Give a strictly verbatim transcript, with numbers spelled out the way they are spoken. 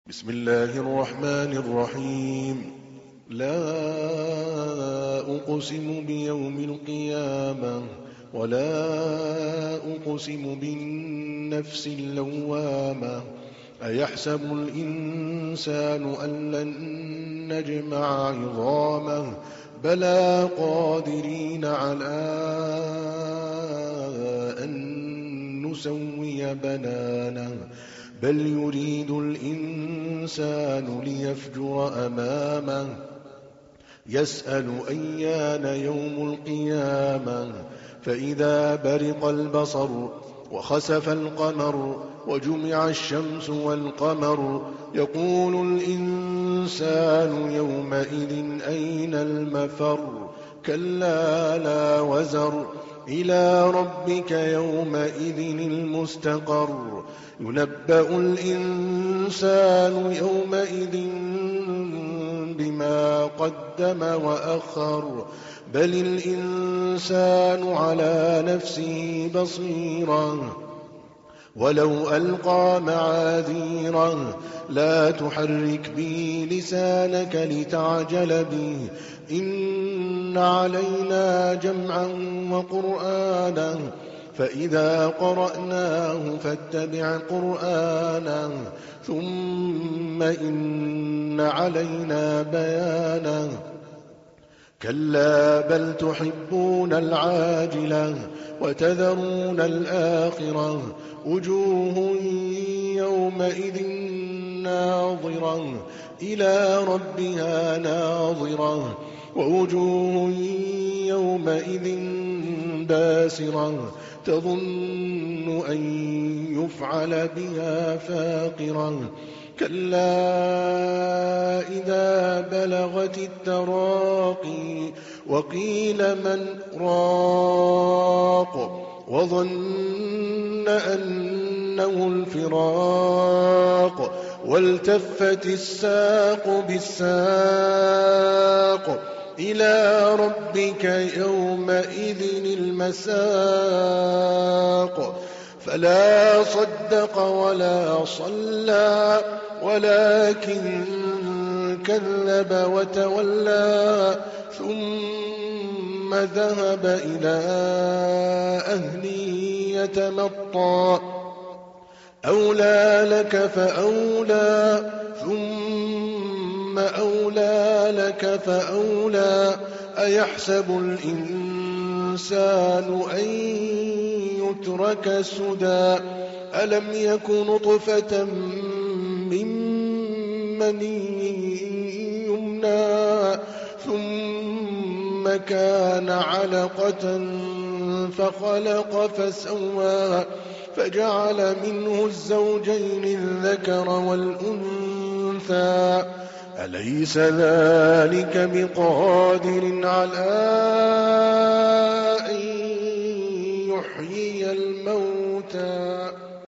بسم الله الرحمن الرحيم. لا أقسم بيوم القيامة ولا أقسم بالنفس اللوامة. أيحسب الإنسان أن لن نجمع عظامه بلى قادرين على أن نسوي بنانه بل يريد الإنسان ليفجر أمامه يسأل أيان يوم القيامة فإذا برق البصر وخسف القمر وجمع الشمس والقمر يقول الإنسان يومئذ أين المفر كلا لا وزر إلى ربك يومئذ المستقر ينبأ الإنسان يومئذ بما قدم وأخر بل الإنسان على نفسه بصيرة ولو ألقى معاذيره لا تحرك به لسانك لتعجل به إن علينا جمعا وقرآنا فإذا قرأناه فاتبع قرآنه ثم إن علينا بيانه كلا بل تحبون العاجلة وتذرون الآخرة وجوه يومئذ ناظرة إلى ربها ناظرة ووجوه يومئذ باسرة تظن أن يفعل بها فاقرة كلا إذا بلغت التراقي وقيل من راق وظن أنه الفراق والتفت الساق بالساق إلى ربك يومئذ المساق فلا صدق ولا صلى ولكن كذب وتولى ثم ذهب إلى أهله يتمطى أولى لك فأولى ثم أولى لك فأولى أيحسب الإنسان أن يترك سدى ألم يك نطفة من مني يمنى ثم كان علقة فخلق فسوى فجعل منه الزوجين الذكر والأنثى أليس ذلك بقادر على أن يحيي الموتى